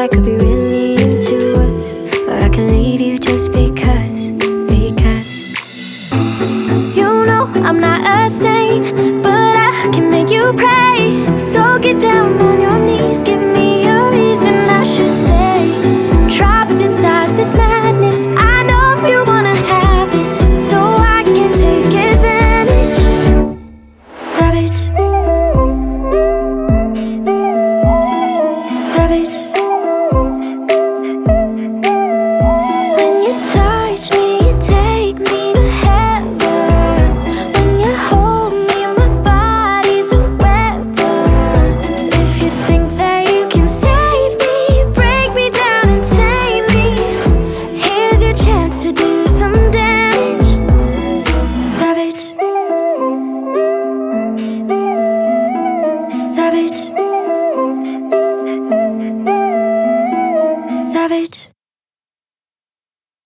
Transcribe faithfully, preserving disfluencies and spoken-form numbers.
I could be really into us, or I can leave you just because, because you know I'm not a saint, but I can make you pray. So get down on your knees, give me a reason I should stay. Trapped inside this madness, I know you wanna have this, so I can take advantage. Savage, savage. When you touch me, you take me to heaven. When you hold me, my body's a weapon. If you think that you can save me, break me down and tame me, here's your chance to do some damage. Savage, savage.